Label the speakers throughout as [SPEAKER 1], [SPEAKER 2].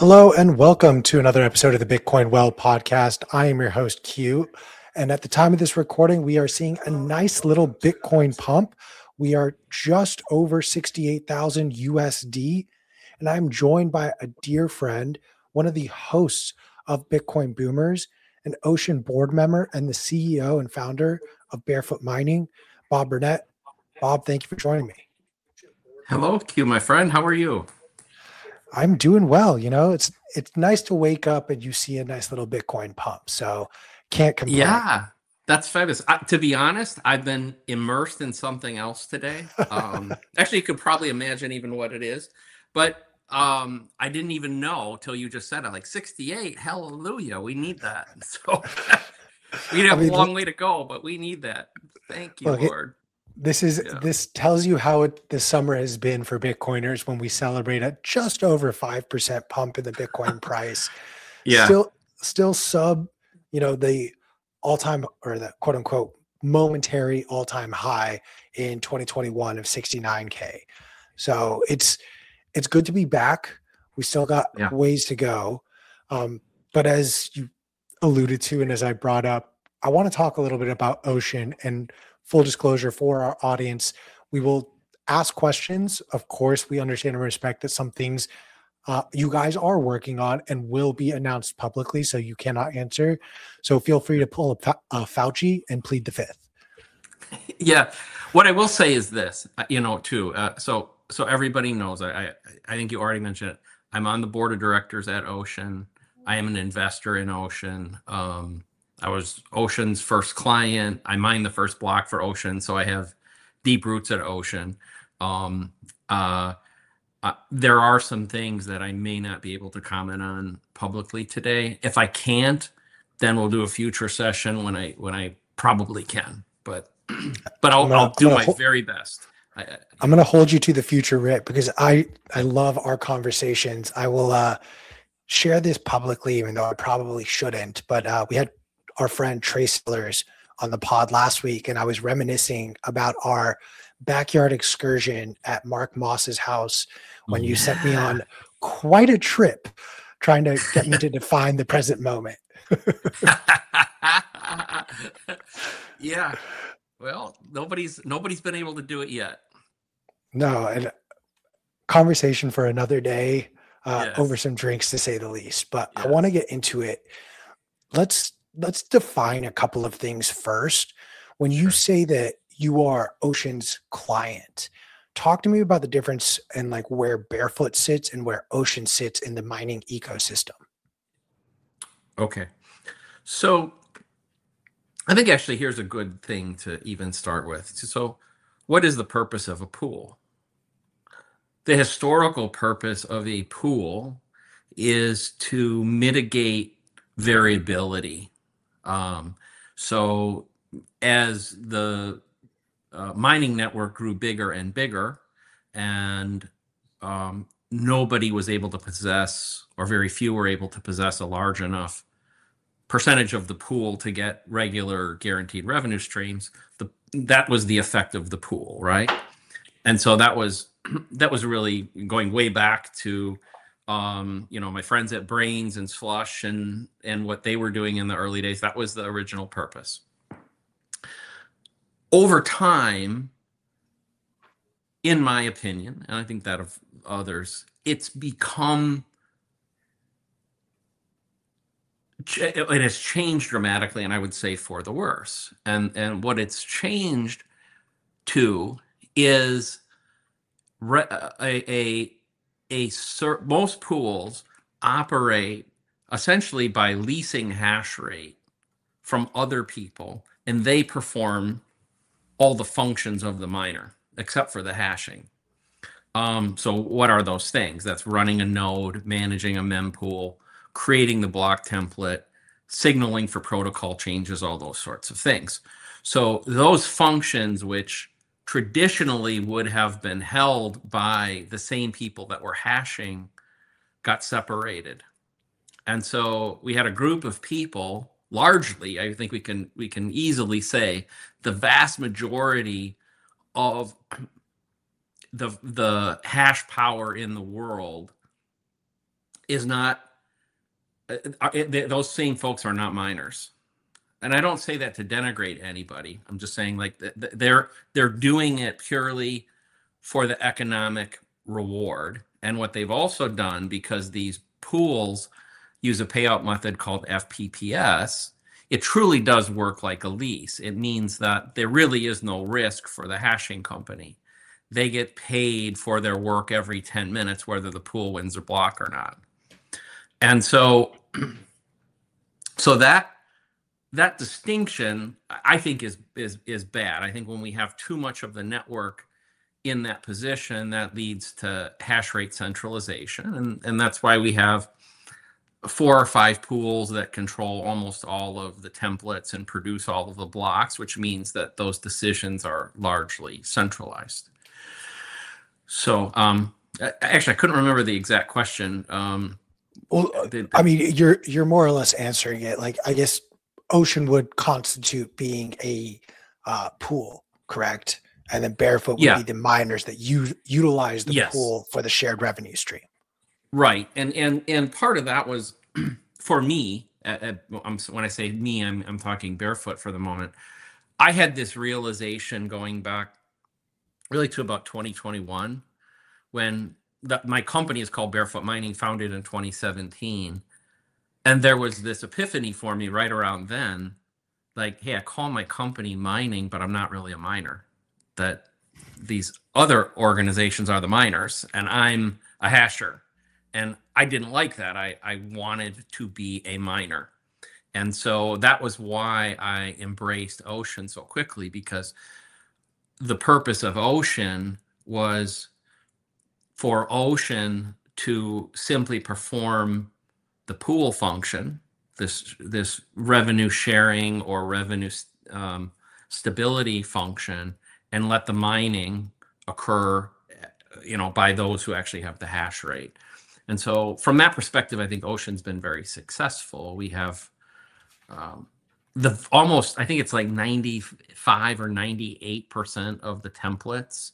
[SPEAKER 1] Hello and welcome to another episode of the Bitcoin Well podcast. I am your host, Q. And at the time of this recording, we are seeing a nice little Bitcoin pump. We are just over 68,000 USD. And I'm joined by a dear friend, one of the hosts of Bitcoin Boomers, an Ocean board member, and the CEO and founder of Barefoot Mining, Bob Burnett. Bob, thank you for joining me.
[SPEAKER 2] Hello, Q, my friend. How are you?
[SPEAKER 1] I'm doing well. It's nice to wake up and you see a nice little Bitcoin pump. So can't complain.
[SPEAKER 2] Yeah, that's fabulous. To be honest, I've been immersed in something else today. Actually, you could probably imagine even what it is, but I didn't even know till you just said it. Like 68, hallelujah, we need that. So we have a long way to go, but we need that. Thank you, Lord.
[SPEAKER 1] This tells you how this summer has been for Bitcoiners when we celebrate a just over 5% pump in the Bitcoin price.
[SPEAKER 2] Yeah.
[SPEAKER 1] Still sub, the all-time or the quote unquote momentary all-time high in 2021 of 69K. So it's good to be back. We still got ways to go. But as you alluded to, and as I brought up, I want to talk a little bit about Ocean. And full disclosure for our audience, we will ask questions. Of course, we understand and respect that some things you guys are working on and will be announced publicly, so you cannot answer. So feel free to pull a Fauci and plead the fifth.
[SPEAKER 2] Yeah. What I will say is this, too. So everybody knows, I think you already mentioned it. I'm on the board of directors at Ocean. I am an investor in Ocean. I was Ocean's first client. I mined the first block for Ocean, so I have deep roots at Ocean. There are some things that I may not be able to comment on publicly today. If I can't, then we'll do a future session when I probably can. But I'll do my very best.
[SPEAKER 1] I'm going to hold you to the future, Rick, because I love our conversations. I will share this publicly, even though I probably shouldn't. But we had our friend Trey Sellers on the pod last week, and I was reminiscing about our backyard excursion at Mark Moss's house when you sent me on quite a trip trying to get me to define the present moment.
[SPEAKER 2] Yeah. Well, nobody's been able to do it yet.
[SPEAKER 1] No, and conversation for another day, over some drinks, to say the least. But I want to get into it. Let's define a couple of things first. When you say that you are Ocean's client, talk to me about the difference in like where Barefoot sits and where Ocean sits in the mining ecosystem.
[SPEAKER 2] Okay. So I think actually here's a good thing to even start with. So what is the purpose of a pool? The historical purpose of a pool is to mitigate variability. So as the mining network grew bigger and bigger, and nobody was able to possess, or very few were able to possess, a large enough percentage of the pool to get regular guaranteed revenue streams, that was the effect of the pool, right? And so that was really going way back to my friends at Brains and Slush and what they were doing in the early days. That was the original purpose. Over time, in my opinion, and I think that of others, it has changed dramatically, and I would say for the worse. And what it's changed to is most pools operate essentially by leasing hash rate from other people, and they perform all the functions of the miner except for the hashing. So what are those things? That's running a node, managing a mempool, creating the block template, signaling for protocol changes, all those sorts of things. So those functions, which traditionally would have been held by the same people that were hashing, got separated. And so we had a group of people, largely, I think we can easily say the vast majority of the hash power in the world is not, those same folks are not miners. And I don't say that to denigrate anybody. I'm just saying like they're doing it purely for the economic reward. And what they've also done, because these pools use a payout method called FPPS, it truly does work like a lease. It means that there really is no risk for the hashing company. They get paid for their work every 10 minutes, whether the pool wins a block or not. And so that distinction, I think, is bad. I think when we have too much of the network in that position, that leads to hash rate centralization. And that's why we have 4 or 5 pools that control almost all of the templates and produce all of the blocks, which means that those decisions are largely centralized. So actually, I couldn't remember the exact question.
[SPEAKER 1] Well, I mean, you're more or less answering it. Like, I guess Ocean would constitute being a pool, correct? And then Barefoot would be the miners that utilize the pool for the shared revenue stream.
[SPEAKER 2] Right. And part of that was for me, when I say me, I'm talking Barefoot for the moment. I had this realization going back really to about 2021 when my company is called Barefoot Mining, founded in 2017. And there was this epiphany for me right around then, like, hey, I call my company mining, but I'm not really a miner. That these other organizations are the miners and I'm a hasher. And I didn't like that. I wanted to be a miner. And so that was why I embraced Ocean so quickly, because the purpose of Ocean was for Ocean to simply perform the pool function, this revenue sharing or revenue stability function, and let the mining occur, by those who actually have the hash rate. And so from that perspective, I think Ocean's been very successful. We have I think it's like 95 or 98% of the templates.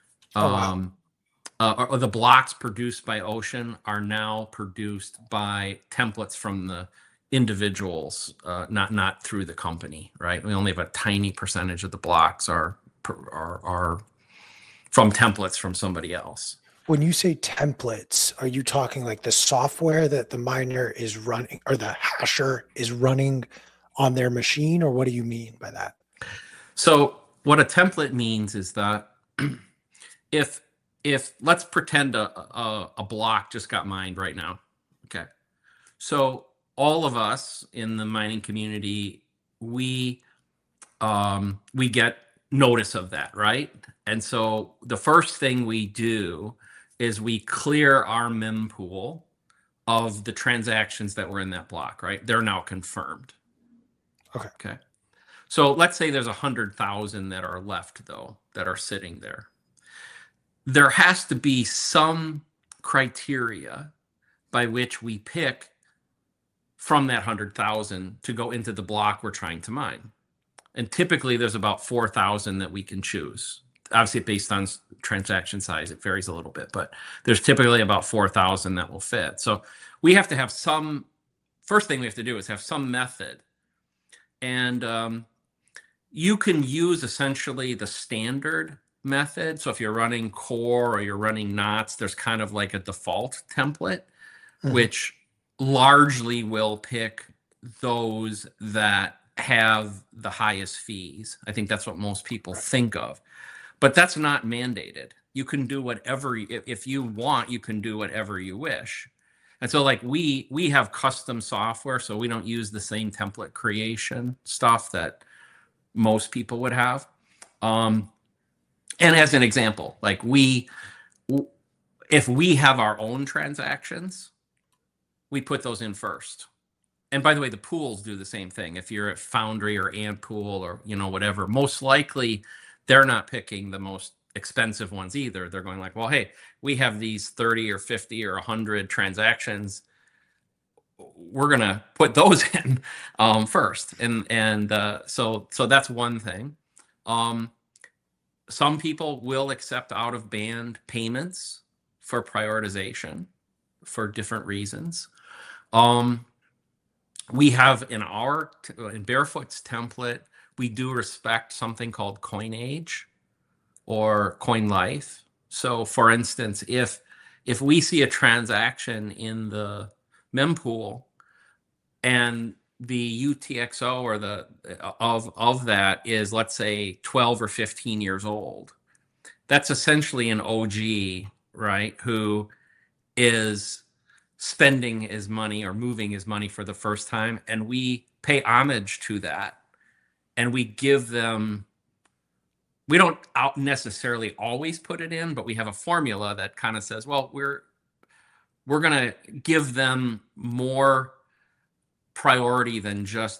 [SPEAKER 2] Or the blocks produced by Ocean are now produced by templates from the individuals, not through the company, right? We only have a tiny percentage of the blocks are from templates from somebody else.
[SPEAKER 1] When you say templates, are you talking like the software that the miner is running or the hasher is running on their machine, or what do you mean by that?
[SPEAKER 2] So what a template means is that if let's pretend a block just got mined right now. Okay. So all of us in the mining community, we get notice of that, right? And so the first thing we do is we clear our mempool of the transactions that were in that block, right? They're now confirmed. Okay. So let's say there's 100,000 that are left, though, that are sitting there. There has to be some criteria by which we pick from that 100,000 to go into the block we're trying to mine. And typically there's about 4,000 that we can choose. Obviously, based on transaction size, it varies a little bit, but there's typically about 4,000 that will fit. So we have to have first thing we have to do is have some method. And you can use essentially the standard method. So if you're running Core or you're running Knots, there's kind of like a default template, which largely will pick those that have the highest fees. I think that's what most people think of. But that's not mandated. You can do whatever, if you want, you can do whatever you wish. And so like we have custom software, so we don't use the same template creation stuff that most people would have. And as an example, like if we have our own transactions, we put those in first. And by the way, the pools do the same thing. If you're at Foundry or Antpool or whatever, most likely they're not picking the most expensive ones either. They're going like, well, hey, we have these 30 or 50 or 100 transactions. We're gonna put those in first, and so that's one thing. Some people will accept out of band payments for prioritization for different reasons. We have in Barefoot's template, we do respect something called coinage or coin life. So for instance, if we see a transaction in the mempool and the UTXO or the of that is, let's say, 12 or 15 years old, that's essentially an OG, right, who is spending his money or moving his money for the first time, and we pay homage to that, and we give them, we don't necessarily always put it in, but we have a formula that kind of says, well, we're going to give them more priority than just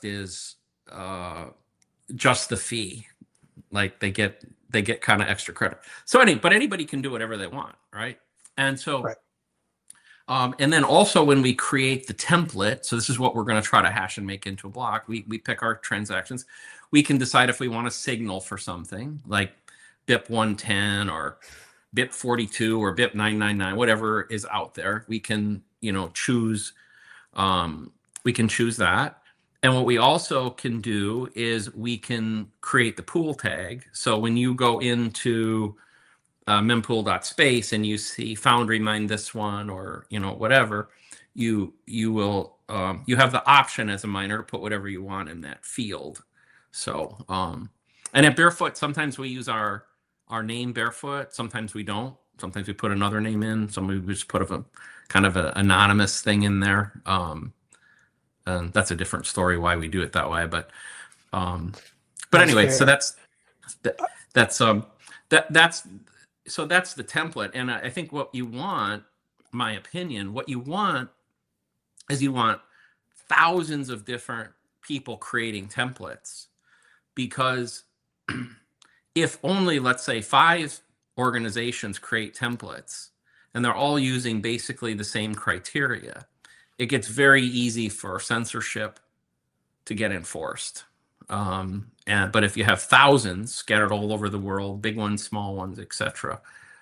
[SPEAKER 2] the fee. Like they get kind of extra credit. So anybody can do whatever they want, right? And so
[SPEAKER 1] Right.
[SPEAKER 2] And then also when we create the template, so this is what we're going to try to hash and make into a block. We pick our transactions. We can decide if we want to signal for something like BIP 110 or BIP 42 or BIP 999, whatever is out there. We can, choose. We can choose that. And what we also can do is we can create the pool tag. So when you go into mempool.space and you see Foundry mine this one or whatever, you will you have the option as a miner to put whatever you want in that field. So and at Barefoot, sometimes we use our name Barefoot, sometimes we don't. Sometimes we put another name in, sometimes we just put a kind of an anonymous thing in there. And that's a different story why we do it that way, but anyway, so that's the template. And I think what you want, my opinion, what you want is you want thousands of different people creating templates, because if only, let's say, 5 organizations create templates and they're all using basically the same criteria, it gets very easy for censorship to get enforced. But if you have thousands scattered all over the world, big ones, small ones, etc.,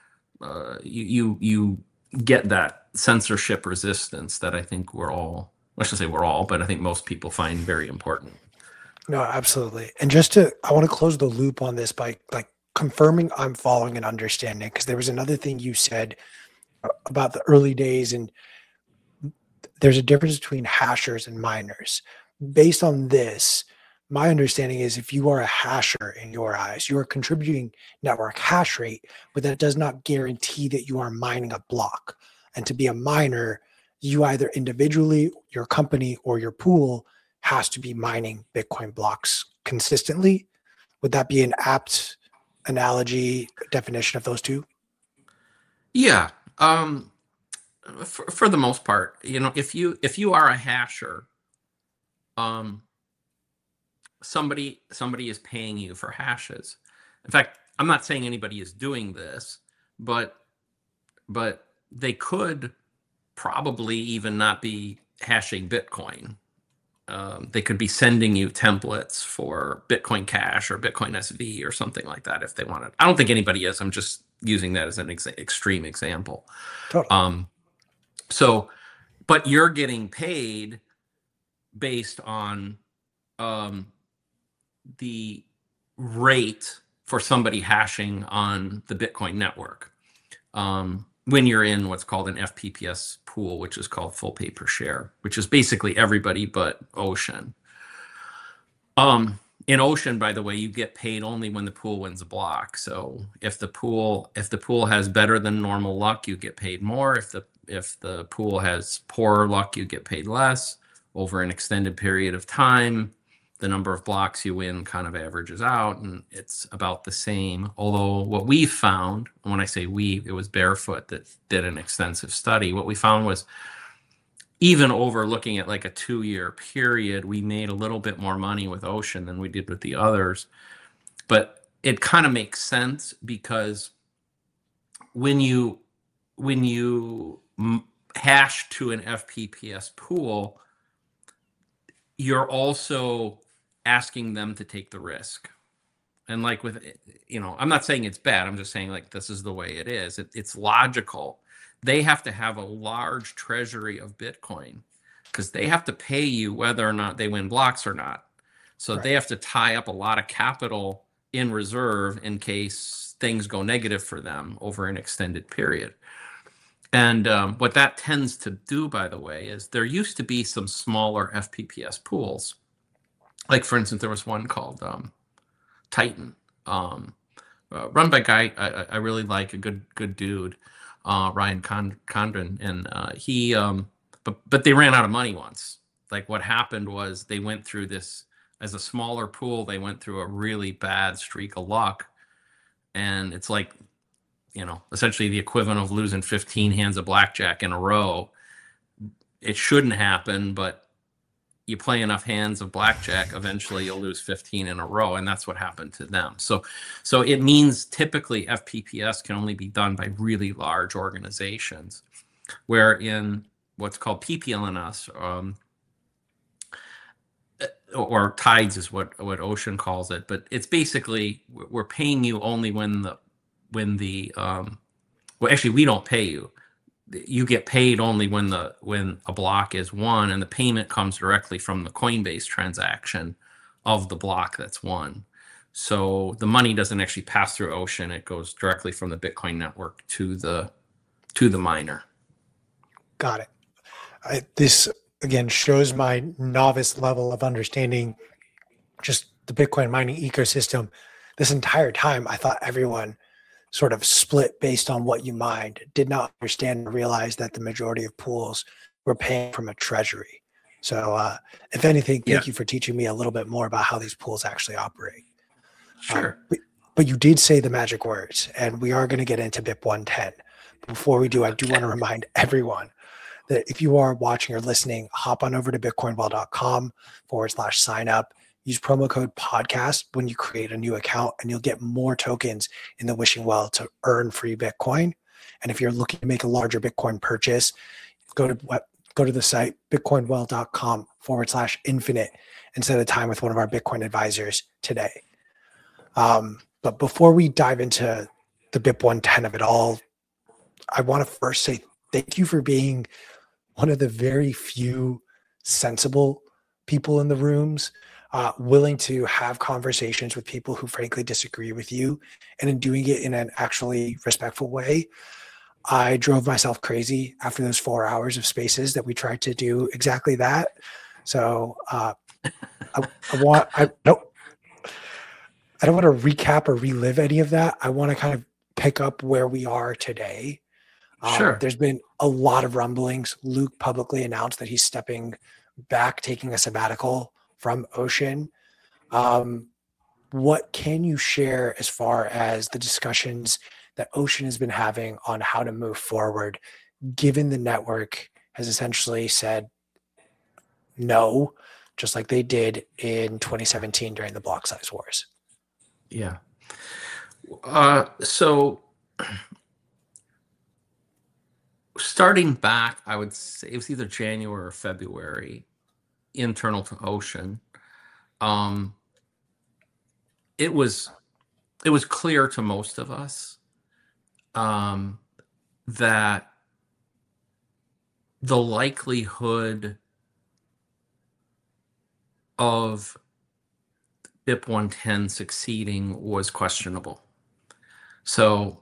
[SPEAKER 2] you get that censorship resistance that I think we're all, I shouldn't say we're all, but I think most people find very important.
[SPEAKER 1] No, absolutely. And I want to close the loop on this by confirming I'm following and understanding, because there was another thing you said about the early days, and there's a difference between hashers and miners. Based on this, my understanding is if you are a hasher in your eyes, you are contributing network hash rate, but that does not guarantee that you are mining a block. And to be a miner, you either individually, your company, or your pool has to be mining Bitcoin blocks consistently. Would that be an apt analogy, definition of those two?
[SPEAKER 2] Yeah. For the most part, if you are a hasher, somebody is paying you for hashes. In fact, I'm not saying anybody is doing this, but they could probably even not be hashing Bitcoin. They could be sending you templates for Bitcoin Cash or Bitcoin SV or something like that if they wanted. I don't think anybody is. I'm just using that as an extreme example.
[SPEAKER 1] Totally.
[SPEAKER 2] But you're getting paid based on the rate for somebody hashing on the Bitcoin network. When you're in what's called an FPPS pool, which is called full pay per share, which is basically everybody but Ocean. In Ocean, by the way, you get paid only when the pool wins a block. So if the pool has better than normal luck, you get paid more. If the pool has poorer luck, you get paid less. Over an extended period of time, the number of blocks you win kind of averages out, and it's about the same. Although what we found, when I say we, it was Barefoot that did an extensive study. What we found was even over looking at like a 2-year period, we made a little bit more money with Ocean than we did with the others. But it kind of makes sense, because when you hash to an FPPS pool, you're also asking them to take the risk. And like with, I'm not saying it's bad. I'm just saying, like, this is the way it is. It's logical they have to have a large treasury of Bitcoin because they have to pay you whether or not they win blocks or not. So they have to tie up a lot of capital in reserve in case things go negative for them over an extended period. And what that tends to do, by the way, is there used to be some smaller FPPS pools. Like, for instance, there was one called Titan, run by a guy I really like, a good dude, Ryan Condren, and he. But they ran out of money once. Like, what happened was they went through this as a smaller pool. They went through a really bad streak of luck, and it's like, essentially the equivalent of losing 15 hands of blackjack in a row. It shouldn't happen, but you play enough hands of blackjack, eventually you'll lose 15 in a row, and that's what happened to them. So it means typically FPPS can only be done by really large organizations, where in what's called PPLNS, or Tides is what Ocean calls it, but it's basically we're paying you only when actually we don't pay you. You get paid only when a block is won, and the payment comes directly from the Coinbase transaction of the block that's won. So the money doesn't actually pass through Ocean; it goes directly from the Bitcoin network to the miner.
[SPEAKER 1] Got it. This again shows my novice level of understanding just the Bitcoin mining ecosystem. This entire time, I thought everyone sort of split based on what you mined, did not understand or realize that the majority of pools were paying from a treasury. So if anything, thank you for teaching me a little bit more about how these pools actually operate.
[SPEAKER 2] Sure.
[SPEAKER 1] But you did say the magic words, and we are going to get into BIP 110. Before we do, I do want to remind everyone that if you are watching or listening, hop on over to bitcoinwell.com/sign up. Use promo code podcast when you create a new account, and you'll get more tokens in the wishing well to earn free Bitcoin. And if you're looking to make a larger Bitcoin purchase, go to the site bitcoinwell.com/infinite and set a time with one of our Bitcoin advisors today. But before we dive into the BIP 110 of it all, I want to first say thank you for being one of the very few sensible people in the rooms, willing to have conversations with people who frankly disagree with you, and in doing it in an actually respectful way. I drove myself crazy after those 4 hours of spaces that we tried to do exactly that. So I don't want to recap or relive any of that. I want to kind of pick up where we are today.
[SPEAKER 2] Sure.
[SPEAKER 1] There's been a lot of rumblings. Luke publicly announced that he's stepping back, taking a sabbatical from Ocean. What can you share as far as the discussions that Ocean has been having on how to move forward, given the network has essentially said no, just like they did in 2017 during the block size wars?
[SPEAKER 2] Yeah. So starting back, I would say it was either January or February, internal to Ocean, it was clear to most of us that the likelihood of BIP 110 succeeding was questionable. So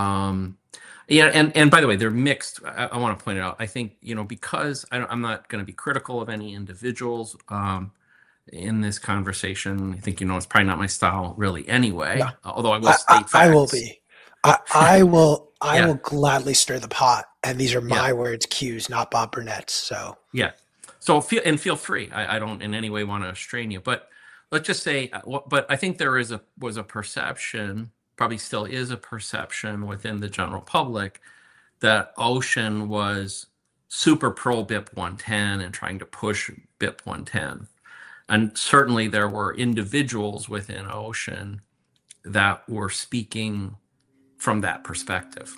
[SPEAKER 2] and by the way, they're mixed. I want to point it out. I think, because I'm not going to be critical of any individuals in this conversation. I think, it's probably not my style really anyway, no. Although I will state facts.
[SPEAKER 1] I will be. I will gladly stir the pot. And these are my words, cues, not Bob Burnett's. So
[SPEAKER 2] yeah. So feel free. I don't in any way want to strain you, but let's just say, but I think there was a perception, probably still is a perception within the general public, that Ocean was super pro BIP 110 and trying to push BIP 110. And certainly there were individuals within Ocean that were speaking from that perspective.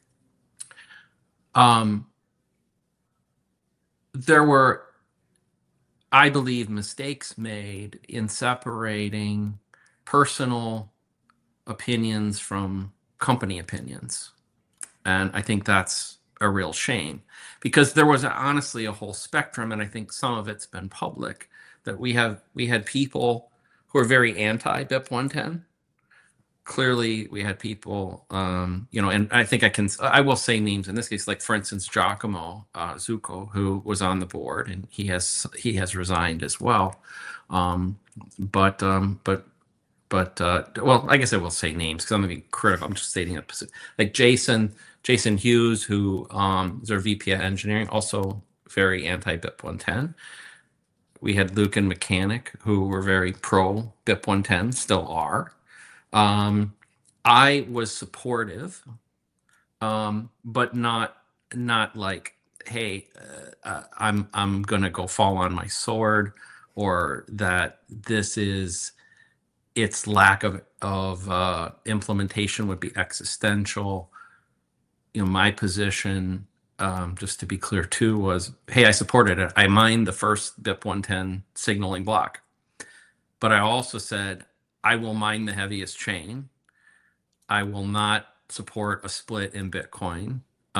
[SPEAKER 2] There were, I believe, mistakes made in separating personal opinions from company opinions. And I think that's a real shame, because there was honestly a whole spectrum, and I think some of it's been public, that we had people who are very anti BIP 110. Clearly, we had people, and I think I will say names in this case, like for instance, Giacomo Zucco, who was on the board, and he has resigned as well. But well, I guess I will say names because I'm going to be critical. I'm just stating a like Jason Hughes, who is our VP of engineering, also very anti BIP 110. We had Luke and Mechanic, who were very pro BIP 110, still are. I was supportive, but not like, hey, I'm gonna go fall on my sword, or that this is its lack of implementation would be existential. My position, just to be clear too, was, hey, I supported it. I mined the first BIP 110 signaling block, but I also said I will mine the heaviest chain. I will not support a split in Bitcoin.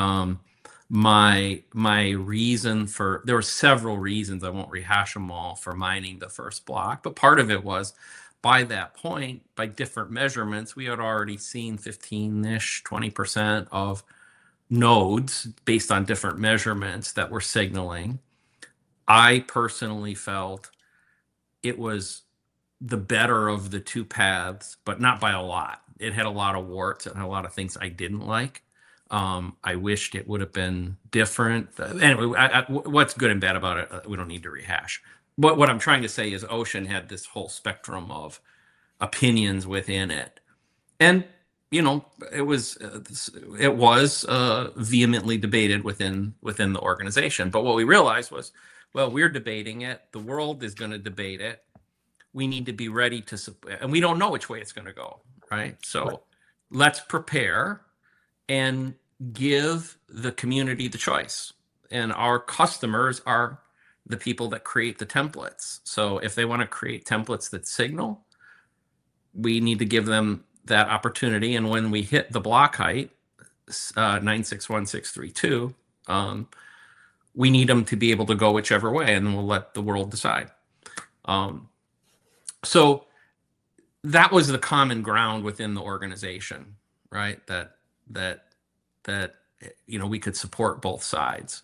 [SPEAKER 2] My reason there were several reasons, I won't rehash them all, for mining the first block, but part of it was, by that point, by different measurements, we had already seen 15-ish, 20% of nodes based on different measurements that were signaling. I personally felt it was the better of the two paths, but not by a lot. It had a lot of warts and a lot of things I didn't like. I wished it would have been different. Anyway, what's good and bad about it, we don't need to rehash. But what I'm trying to say is Ocean had this whole spectrum of opinions within it. And, it was vehemently debated within the organization. But what we realized was, well, we're debating it. The world is going to debate it. We need to be ready to support, and we don't know which way it's going to go, right? So let's prepare and give the community the choice. And our customers are the people that create the templates. So if they want to create templates that signal, we need to give them that opportunity. And when we hit the block height, 961632, we need them to be able to go whichever way, and then we'll let the world decide. So that was the common ground within the organization, right? That we could support both sides.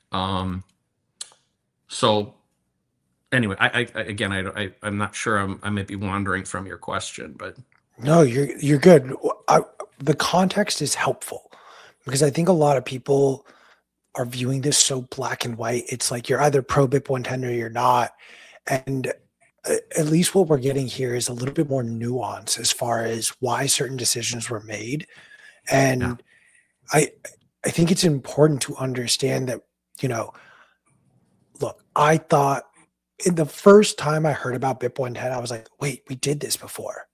[SPEAKER 2] So anyway, I'm not sure. I might be wandering from your question, but
[SPEAKER 1] no, you're good. The context is helpful because I think a lot of people are viewing this so black and white. It's like you're either pro BIP 110 or you're not, and at least what we're getting here is a little bit more nuance as far as why certain decisions were made. And yeah. I think it's important to understand that, look, I thought in the first time I heard about BIP 110, I was like, wait, we did this before.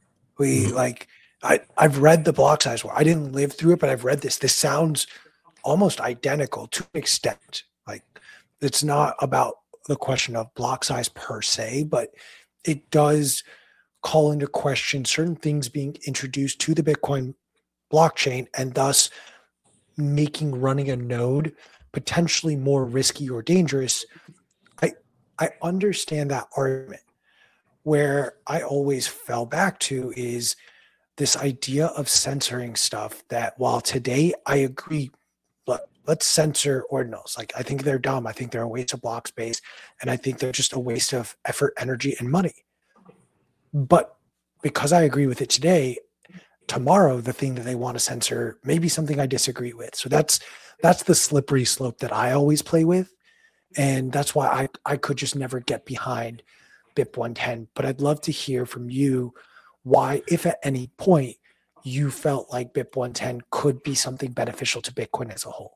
[SPEAKER 1] I've read the block size war. I didn't live through it, but I've read this. This sounds almost identical to an extent. Like, it's not about the question of block size per se, but it does call into question certain things being introduced to the Bitcoin blockchain, and thus making running a node potentially more risky or dangerous. I understand that argument. Where I always fell back to is this idea of censoring stuff that, while today I agree, let's censor ordinals. Like, I think they're dumb. I think they're a waste of block space. And I think they're just a waste of effort, energy, and money. But because I agree with it today, tomorrow, the thing that they want to censor may be something I disagree with. So that's the slippery slope that I always play with. And that's why I could just never get behind BIP 110. But I'd love to hear from you why, if at any point you felt like BIP 110 could be something beneficial to Bitcoin as a whole.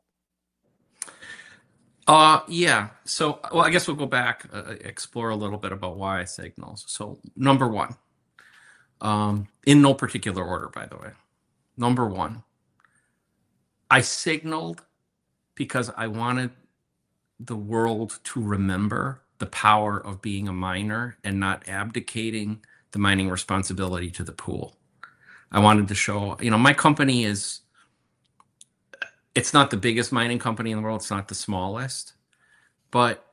[SPEAKER 2] Yeah. So, well, I guess we'll go back, explore a little bit about why I signals. So, number one, in no particular order, by the way. Number one, I signaled because I wanted the world to remember the power of being a miner and not abdicating the mining responsibility to the pool. I wanted to show, my company is, It's not the biggest mining company in the world. It's not the smallest. But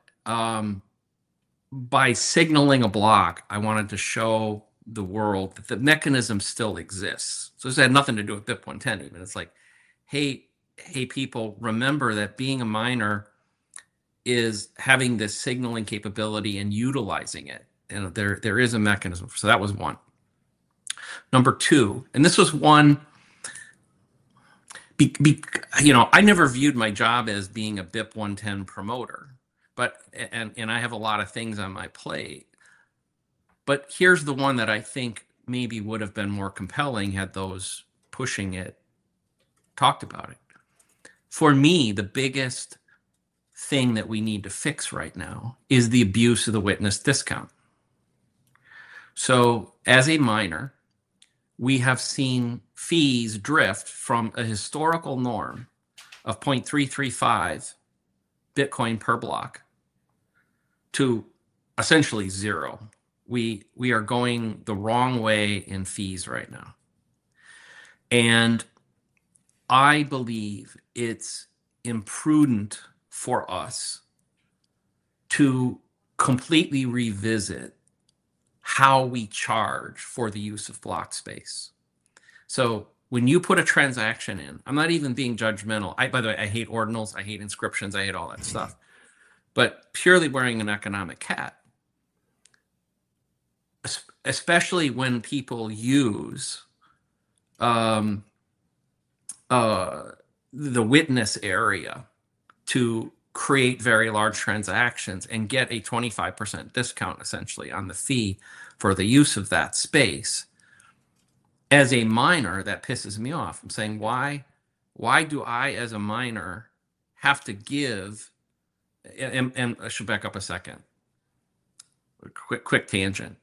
[SPEAKER 2] by signaling a block, I wanted to show the world that the mechanism still exists. So this had nothing to do with BIP 110 even. It's like, hey, people, remember that being a miner is having this signaling capability and utilizing it. And there is a mechanism. So that was one. Number two, and this was one, I never viewed my job as being a BIP 110 promoter, but and I have a lot of things on my plate. But here's the one that I think maybe would have been more compelling had those pushing it talked about it. For me, the biggest thing that we need to fix right now is the abuse of the witness discount. So as a miner, we have seen fees drift from a historical norm of 0.335 Bitcoin per block to essentially zero. We are going the wrong way in fees right now. And I believe it's imprudent for us to completely revisit how we charge for the use of block space. So when you put a transaction in, I'm not even being judgmental. By the way, I hate ordinals, I hate inscriptions, I hate all that stuff. But purely wearing an economic hat, especially when people use the witness area to create very large transactions and get a 25% discount essentially on the fee for the use of that space. As a miner, that pisses me off. I'm saying, why do I, as a miner, have to give? And I should back up a second. Quick tangent.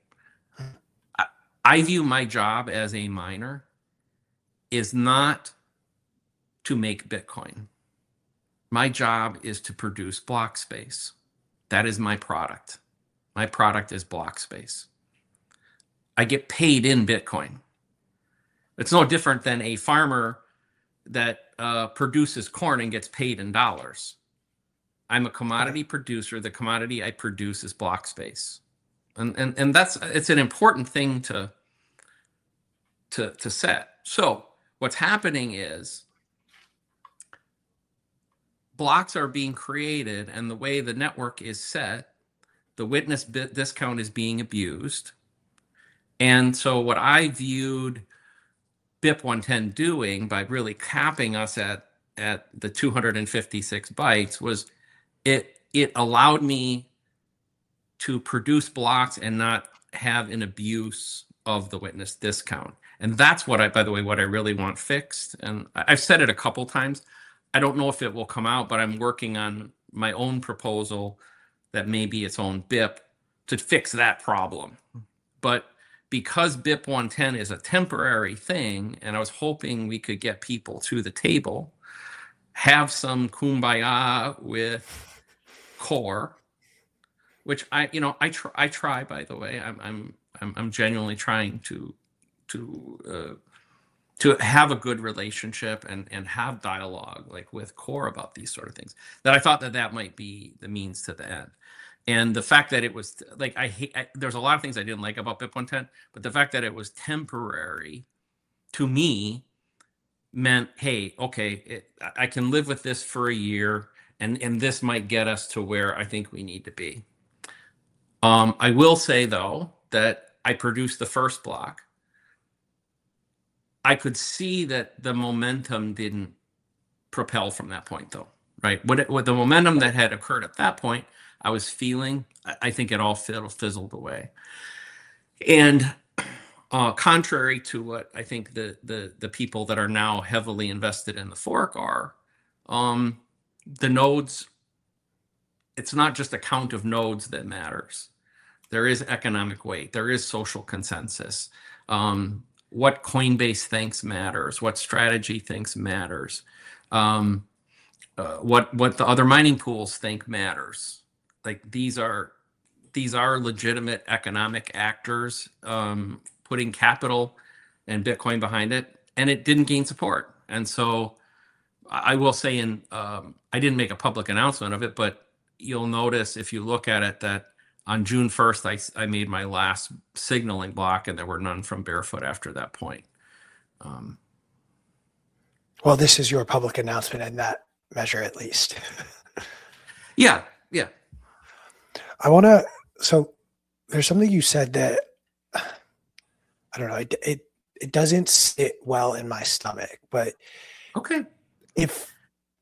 [SPEAKER 2] I view my job as a miner is not to make Bitcoin. My job is to produce block space. That is my product. My product is block space. I get paid in Bitcoin. It's no different than a farmer that produces corn and gets paid in dollars. I'm a commodity producer. The commodity I produce is block space. And it's an important thing to set. So what's happening is blocks are being created, and the way the network is set, the witness discount is being abused. And so what I viewed BIP 110 doing by really capping us at the 256 bytes was it allowed me to produce blocks and not have an abuse of the witness discount. And that's what I really want fixed. And I've said it a couple times. I don't know if it will come out, but I'm working on my own proposal that may be its own BIP to fix that problem. But because BIP 110 is a temporary thing, and I was hoping we could get people to the table, have some kumbaya with Core, which I try, by the way. I'm genuinely trying to have a good relationship and have dialogue like with Core about these sort of things. That I thought that might be the means to the end. And the fact that it was like, there's a lot of things I didn't like about BIP 110, but the fact that it was temporary to me meant, hey, okay, I can live with this for a year, and this might get us to where I think we need to be. I will say, though, that I produced the first block. I could see that the momentum didn't propel from that point, though, right? What the momentum that had occurred at that point, I was feeling, I think it all fizzled away. And contrary to what I think the people that are now heavily invested in the fork are, the nodes, it's not just a count of nodes that matters. There is economic weight. There is social consensus. What Coinbase thinks matters. What Strategy thinks matters. What the other mining pools think matters. Like these are legitimate economic actors putting capital and Bitcoin behind it, and it didn't gain support. And so I will say I didn't make a public announcement of it, but you'll notice if you look at it that on June 1st, I made my last signaling block, and there were none from Barefoot after that point.
[SPEAKER 1] Well, this is your public announcement in that measure, at least.
[SPEAKER 2] Yeah.
[SPEAKER 1] So there's something you said that, I don't know, it doesn't sit well in my stomach, but
[SPEAKER 2] okay.
[SPEAKER 1] If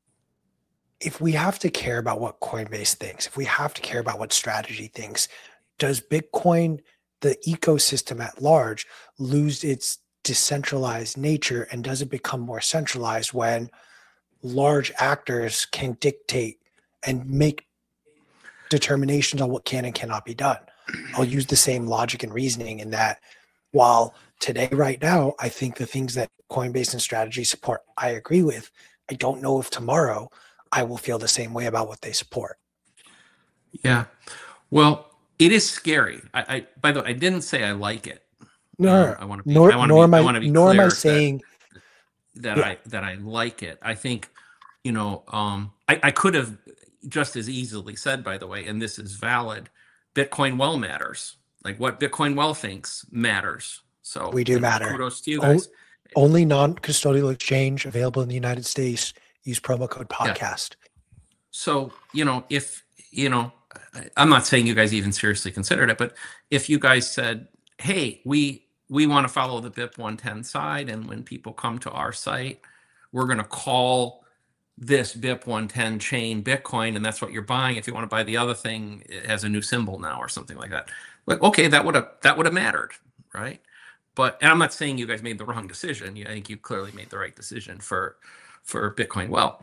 [SPEAKER 1] we have to care about what Coinbase thinks, if we have to care about what Strategy thinks, does Bitcoin, the ecosystem at large, lose its decentralized nature, and does it become more centralized when large actors can dictate and make determinations on what can and cannot be done? I'll use the same logic and reasoning in that while today, right now, I think the things that Coinbase and Strategy support, I agree with, I don't know if tomorrow I will feel the same way about what they support.
[SPEAKER 2] Yeah. Well, it is scary. By the way, I didn't say I like it.
[SPEAKER 1] No,
[SPEAKER 2] I want to be
[SPEAKER 1] nor am I
[SPEAKER 2] clear
[SPEAKER 1] saying
[SPEAKER 2] that I like it. I think, I could have just as easily said, by the way, and this is valid, Bitcoin well matters. Like what Bitcoin well thinks matters. So
[SPEAKER 1] we do matter.
[SPEAKER 2] Kudos to you guys.
[SPEAKER 1] Only non-custodial exchange available in the United States. Use promo code podcast.
[SPEAKER 2] Yeah. So, if, I'm not saying you guys even seriously considered it, but if you guys said, hey, we want to follow the BIP 110 side, and when people come to our site, we're going to call this BIP 110 chain Bitcoin, and that's what you're buying. If you want to buy the other thing, it has a new symbol now or something like that. Like, okay, that would have mattered, right? And I'm not saying you guys made the wrong decision. I think you clearly made the right decision for Bitcoin well,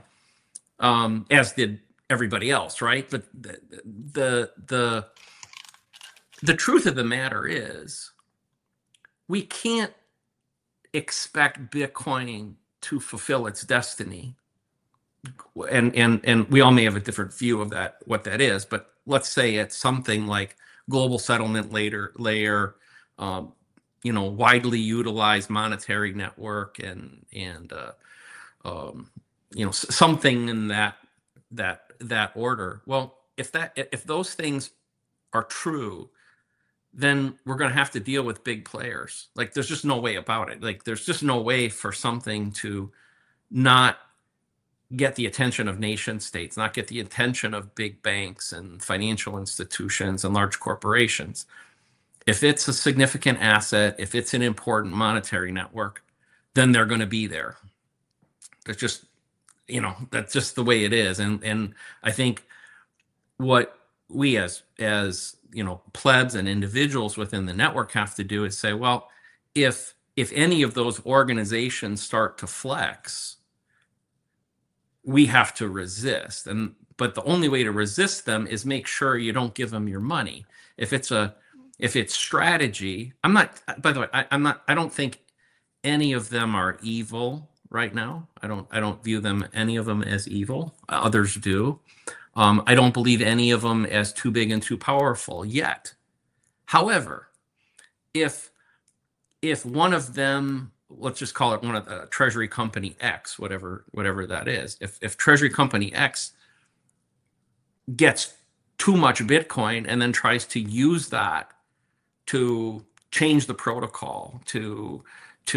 [SPEAKER 2] as did everybody else, right? But the truth of the matter is, we can't expect Bitcoin to fulfill its destiny. And we all may have a different view of that, what that is, but let's say it's something like global settlement layer, widely utilized monetary network, and something in that order. Well, if those things are true, then we're going to have to deal with big players. Like, there's just no way about it. Like, there's just no way for something to not get the attention of nation states, not get the attention of big banks and financial institutions and large corporations. If it's a significant asset, if it's an important monetary network, then they're going to be there. It's just, that's just the way it is. And I think what we as plebs and individuals within the network have to do is say, well, if any of those organizations start to flex, we have to resist. But the only way to resist them is make sure you don't give them your money. If it's strategy, by the way, I don't think any of them are evil right now. I don't view any of them as evil. Others do. I don't believe any of them as too big and too powerful yet. However, if one of them, let's just call it one of the Treasury Company X, whatever that is, if Treasury Company X gets too much Bitcoin and then tries to use that to change the protocol, to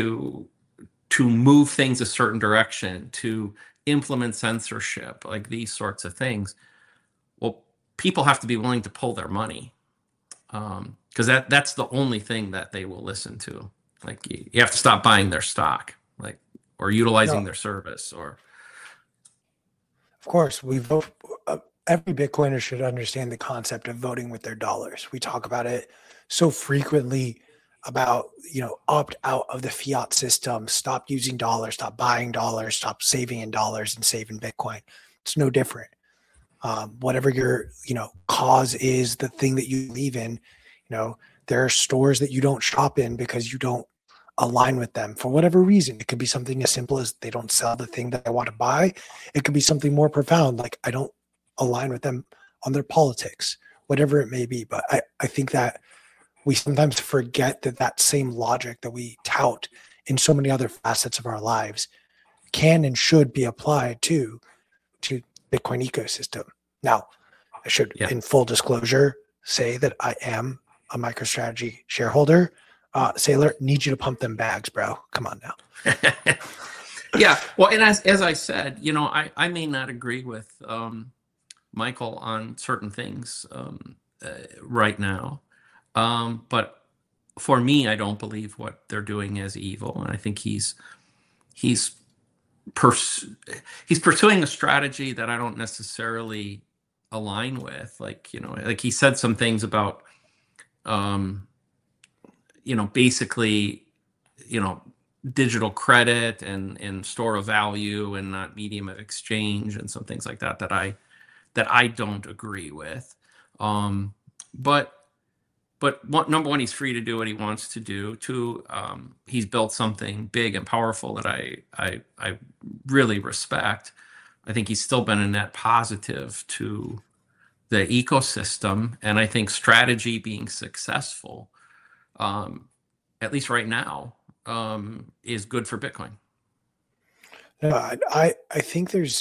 [SPEAKER 2] move things a certain direction, to implement censorship, like these sorts of things, well, people have to be willing to pull their money, because that's the only thing that they will listen to. Like, you have to stop buying their stock, like, or utilizing their service, or.
[SPEAKER 1] Of course, we vote. Every Bitcoiner should understand the concept of voting with their dollars. We talk about it so frequently about, opt out of the fiat system, stop using dollars, stop buying dollars, stop saving in dollars and save in Bitcoin. It's no different. Whatever your, cause is, the thing that you believe in, there are stores that you don't shop in because you don't align with them for whatever reason. It could be something as simple as they don't sell the thing that I want to buy. It could be something more profound, like I don't align with them on their politics, whatever it may be. But I think that we sometimes forget that same logic that we tout in so many other facets of our lives can and should be applied to Bitcoin ecosystem. Now, I should, in full disclosure, say that I am a MicroStrategy shareholder. Saylor, need you to pump them bags, bro. Come on now.
[SPEAKER 2] Yeah. Well, and as I said, I may not agree with Michael on certain things right now. But for me, I don't believe what they're doing is evil. And I think he's pursuing a strategy that I don't necessarily align with. Like he said some things about, basically, digital credit and store of value and not medium of exchange and some things like that that I don't agree with. But number one, he's free to do what he wants to do. Two, he's built something big and powerful that I really respect. I think he's still been a net positive to the ecosystem, and I think strategy being successful, at least right now, is good for Bitcoin.
[SPEAKER 1] No, I think there's.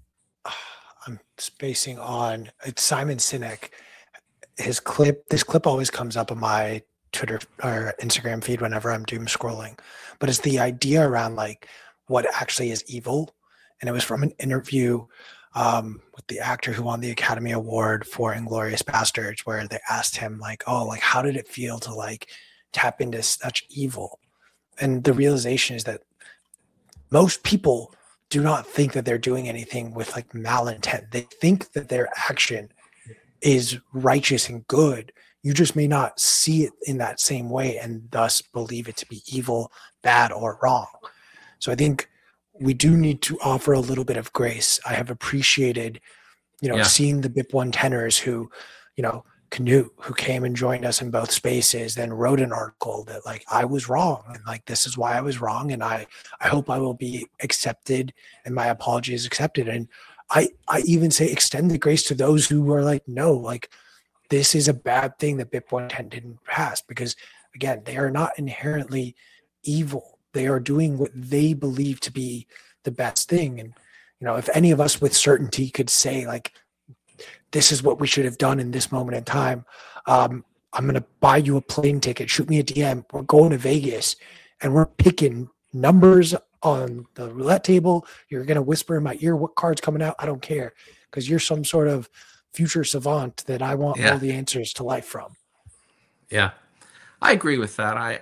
[SPEAKER 1] I'm spacing on. It's Simon Sinek. This clip always comes up on my Twitter or Instagram feed whenever I'm doom scrolling, but it's the idea around like what actually is evil. And it was from an interview with the actor who won the Academy Award for Inglourious Basterds, where they asked him like, oh, like, how did it feel to like tap into such evil? And the realization is that most people do not think that they're doing anything with like malintent. They think that their action is righteous and good. You just may not see it in that same way and thus believe it to be evil, bad, or wrong. So I think we do need to offer a little bit of grace. I have appreciated, seeing the BIP1 tenors who, Canute, who came and joined us in both spaces, then wrote an article that like I was wrong and like this is why I was wrong, and I hope I will be accepted and my apology is accepted. And I even say extend the grace to those who are like, no, like this is a bad thing that BIP110 didn't pass, because again, they are not inherently evil. They are doing what they believe to be the best thing. And, if any of us with certainty could say like, this is what we should have done in this moment in time. I'm going to buy you a plane ticket. Shoot me a DM. We're going to Vegas and we're picking numbers on the roulette table. You're going to whisper in my ear what card's coming out. I don't care, because you're some sort of future savant that I want all the answers to life from.
[SPEAKER 2] Yeah, I agree with that. I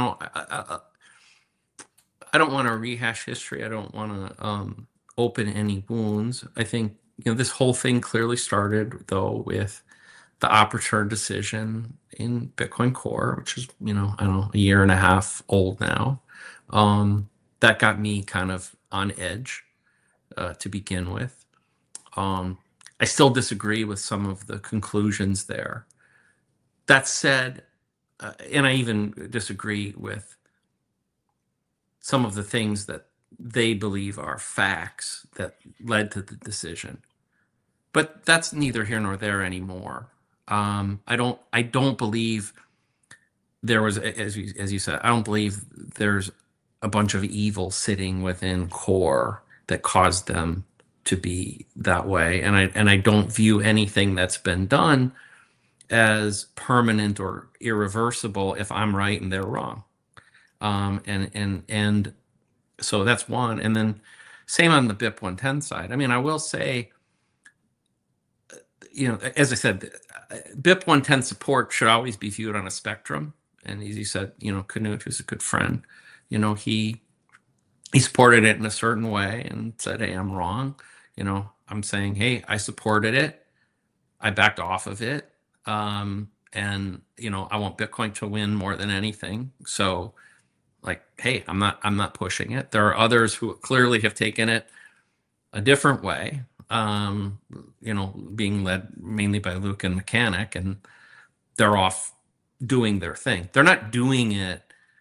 [SPEAKER 2] don't want to rehash history. I don't want to open any wounds. I think, this whole thing clearly started though with the Opportune decision in Bitcoin Core, which is, I don't know, a year and a half old now. That got me kind of on edge to begin with. I still disagree with some of the conclusions there. That said, and I even disagree with some of the things that they believe are facts that led to the decision. But that's neither here nor there anymore. I don't believe there was, as you said, I don't believe there's a bunch of evil sitting within Core that caused them to be that way. And I don't view anything that's been done as permanent or irreversible if I'm right and they're wrong. And so that's one. And then same on the BIP110 side. I mean, I will say, as I said, BIP110 support should always be viewed on a spectrum. And as you said, Canute, who's a good friend, he supported it in a certain way and said, hey, I'm wrong. I'm saying, hey, I supported it. I backed off of it. And, I want Bitcoin to win more than anything. So like, hey, I'm not pushing it. There are others who clearly have taken it a different way, being led mainly by Luke and Mechanic, and they're off doing their thing. They're not doing it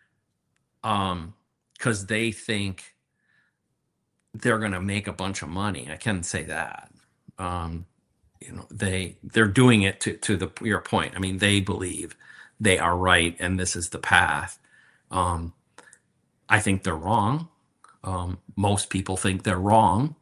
[SPEAKER 2] because they think they're going to make a bunch of money. I can't say that. They're doing it to your point. I mean, they believe they are right and this is the path. I think they're wrong. Most people think they're wrong.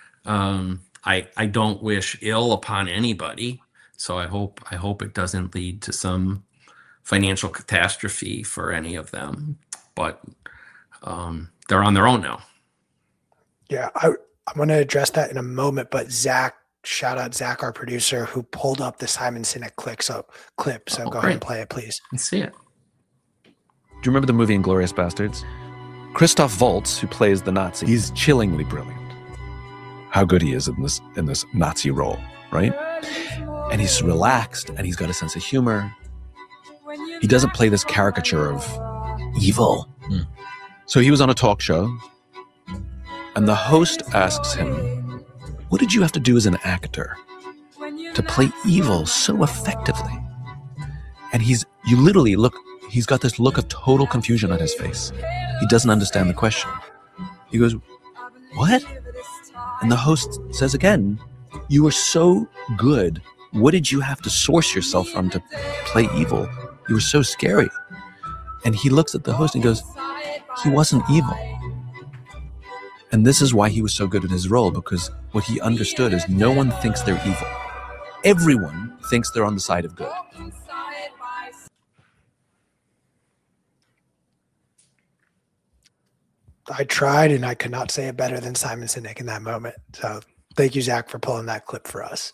[SPEAKER 2] I don't wish ill upon anybody, so I hope it doesn't lead to some financial catastrophe for any of them. But they're on their own now.
[SPEAKER 1] Yeah, I'm going to address that in a moment, but Zach, shout out Zach, our producer, who pulled up the Simon Sinek clip. So go ahead and play it, please.
[SPEAKER 2] Let's see it.
[SPEAKER 3] Do you remember the movie Inglourious Basterds? Christoph Waltz, who plays the Nazi, he's chillingly brilliant. How good he is in this Nazi role, right? And he's relaxed, and he's got a sense of humor. He doesn't play this caricature of evil. So he was on a talk show, and the host asks him, what did you have to do as an actor to play evil so effectively? And he's got this look of total confusion on his face. He doesn't understand the question. He goes, what? And the host says again, you were so good. What did you have to source yourself from to play evil? You were so scary. And he looks at the host and goes, he wasn't evil. And this is why he was so good at his role, because what he understood is no one thinks they're evil. Everyone thinks they're on the side of good.
[SPEAKER 1] I tried, and I could not say it better than Simon Sinek in that moment. So thank you, Zach, for pulling that clip for us.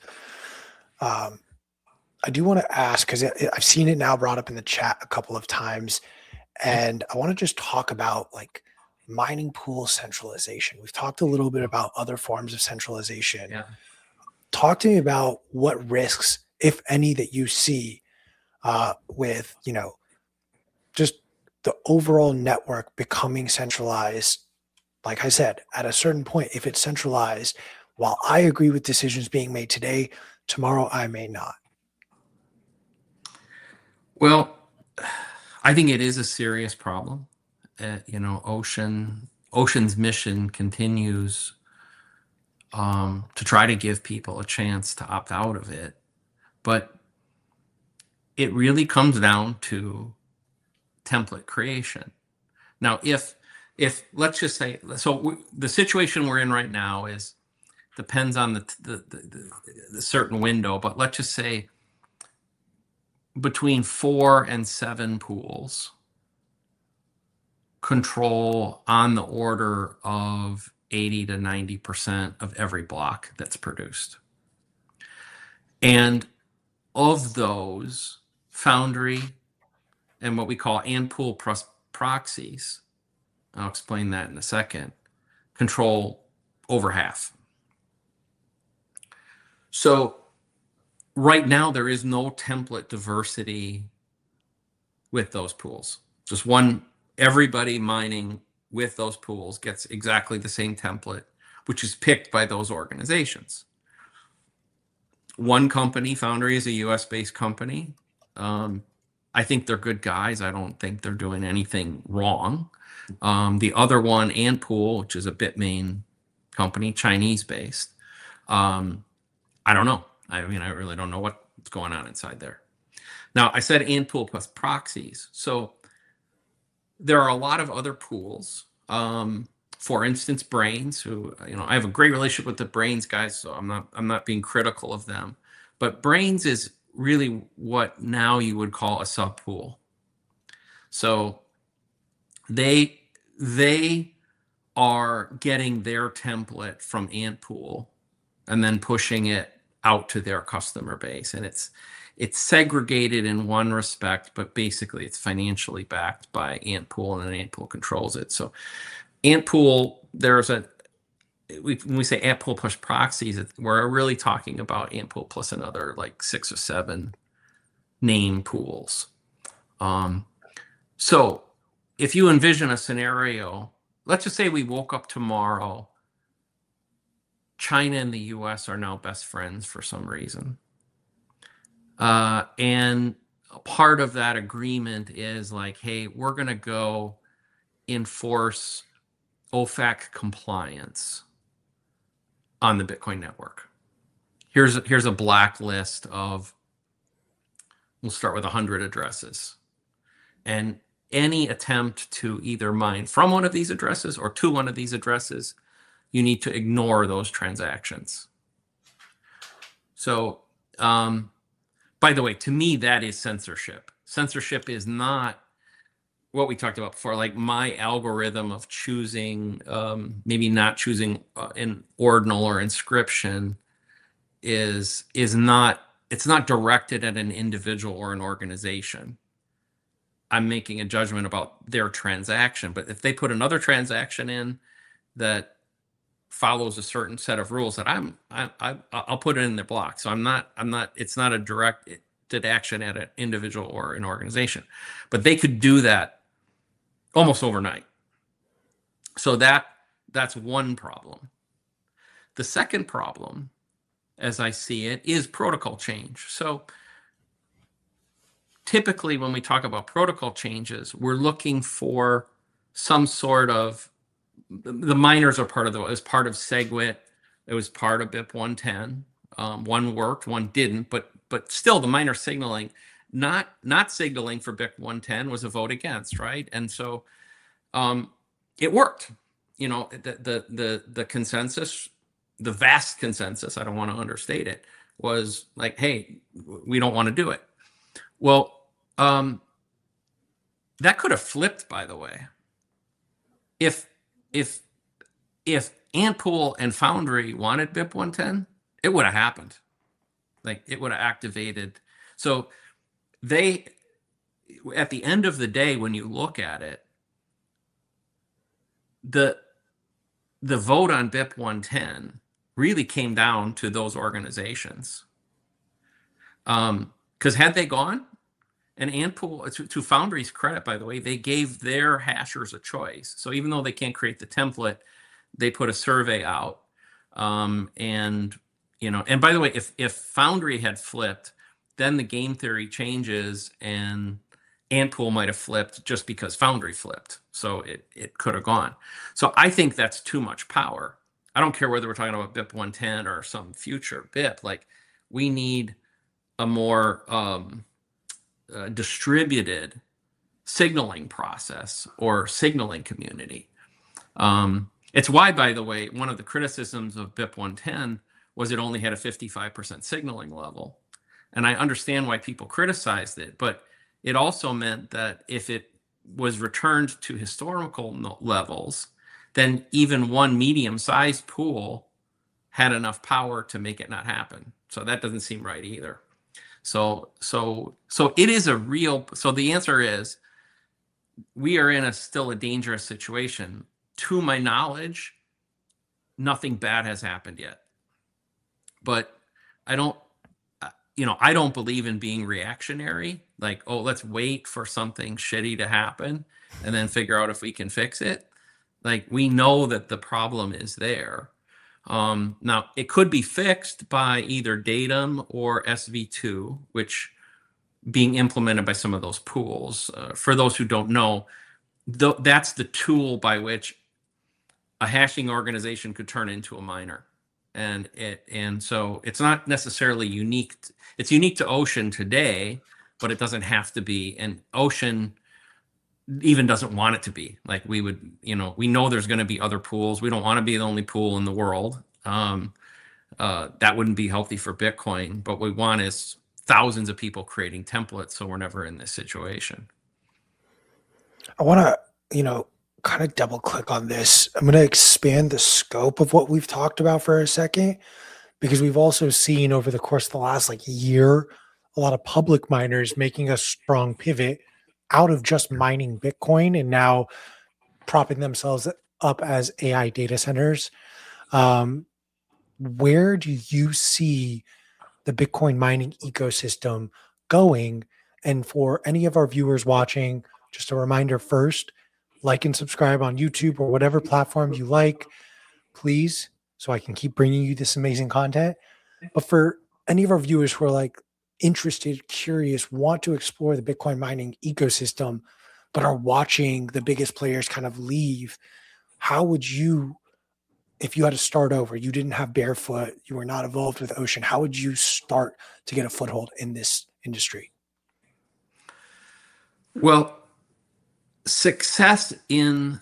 [SPEAKER 1] I do want to ask, because I've seen it now brought up in the chat a couple of times, and I want to just talk about like mining pool centralization. We've talked a little bit about other forms of centralization.
[SPEAKER 2] Yeah.
[SPEAKER 1] Talk to me about what risks, if any, that you see with, just the overall network becoming centralized. Like I said, at a certain point, if it's centralized, while I agree with decisions being made today, tomorrow I may not.
[SPEAKER 2] Well, I think it is a serious problem. Ocean's mission continues to try to give people a chance to opt out of it, but it really comes down to template creation. Now, if let's just say, the situation we're in right now depends on the certain window, but let's just say between 4 and 7 pools control on the order of 80 to 90% of every block that's produced. And of those, Foundry and what we call AntPool proxies, I'll explain that in a second, control over half. So right now, there is no template diversity with those pools. Just everybody mining with those pools gets exactly the same template, which is picked by those organizations. One company, Foundry, is a US-based company. I think they're good guys. I don't think they're doing anything wrong. The other one, AntPool, which is a Bitmain company, Chinese-based. I don't know. I really don't know what's going on inside there. Now, I said AntPool plus proxies. So there are a lot of other pools. For instance, Brains, who, I have a great relationship with the Brains guys, so I'm not being critical of them. But Brains is really what now you would call a subpool. So they are getting their template from AntPool and then pushing it out to their customer base. And it's segregated in one respect, but basically it's financially backed by AntPool, and then AntPool controls it. So AntPool, when we say AntPool plus proxies, we're really talking about AntPool plus another like 6 or 7 name pools. So if you envision a scenario, let's just say we woke up tomorrow, China and the US are now best friends for some reason. And a part of that agreement is like, hey, we're going to go enforce OFAC compliance on the Bitcoin network. Here's a blacklist of, we'll start with 100 addresses. And any attempt to either mine from one of these addresses or to one of these addresses, you need to ignore those transactions. So, by the way, to me, that is censorship. Censorship is not what we talked about before, like my algorithm of choosing, maybe not choosing an ordinal or inscription is not, it's not directed at an individual or an organization. I'm making a judgment about their transaction, but if they put another transaction in that follows a certain set of rules that I'll put it in the block. So it's not a directed action at an individual or an organization, but they could do that almost overnight. So that's one problem. The second problem, as I see it, is protocol change. So typically when we talk about protocol changes, we're looking for some sort of, the miners are part of as part of SegWit. It was part of BIP 110. One worked, one didn't, but still the miner signaling, not signaling for BIP 110 was a vote against, right? And so it worked. The consensus, the vast consensus, I don't want to understate it, was like, hey, we don't want to do it. Well, that could have flipped, by the way. If Antpool and Foundry wanted BIP 110, it would have happened. Like it would have activated. So they, at the end of the day, when you look at it, the vote on BIP 110 really came down to those organizations. Because had they gone, and Antpool, to Foundry's credit, by the way, they gave their hashers a choice. So even though they can't create the template, they put a survey out. And by the way, if Foundry had flipped, then the game theory changes and Antpool might have flipped just because Foundry flipped. So it could have gone. So I think that's too much power. I don't care whether we're talking about BIP 110 or some future BIP. Like we need a more distributed signaling process or signaling community. It's why, by the way, one of the criticisms of BIP 110 was it only had a 55% signaling level. And I understand why people criticized it, but it also meant that if it was returned to historical levels, then even one medium-sized pool had enough power to make it not happen. So that doesn't seem right either. So it is a real, so the answer is we are in still a dangerous situation. To my knowledge, nothing bad has happened yet. But I don't believe in being reactionary. Like, oh, let's wait for something shitty to happen and then figure out if we can fix it. Like, we know that the problem is there. Now, it could be fixed by either Datum or SV2, which being implemented by some of those pools. For those who don't know, that's the tool by which a hashing organization could turn into a miner. And so it's not necessarily unique. It's unique to Ocean today, but it doesn't have to be. And Ocean even doesn't want it to be. Like we would, we know there's going to be other pools. We don't want to be the only pool in the world. That wouldn't be healthy for Bitcoin. But what we want is thousands of people creating templates, so we're never in this situation.
[SPEAKER 1] I want to, kind of double click on this. I'm going to expand the scope of what we've talked about for a second, because we've also seen over the course of the last year, a lot of public miners making a strong pivot out of just mining Bitcoin and now propping themselves up as AI data centers. Where do you see the Bitcoin mining ecosystem going? And for any of our viewers watching, just a reminder first, like and subscribe on YouTube or whatever platform you like, please, so I can keep bringing you this amazing content. But for any of our viewers who are interested, curious, want to explore the Bitcoin mining ecosystem, but are watching the biggest players kind of leave, how would you, if you had to start over, you didn't have Barefoot, you were not involved with Ocean, how would you start to get a foothold in this industry?
[SPEAKER 2] Well, success in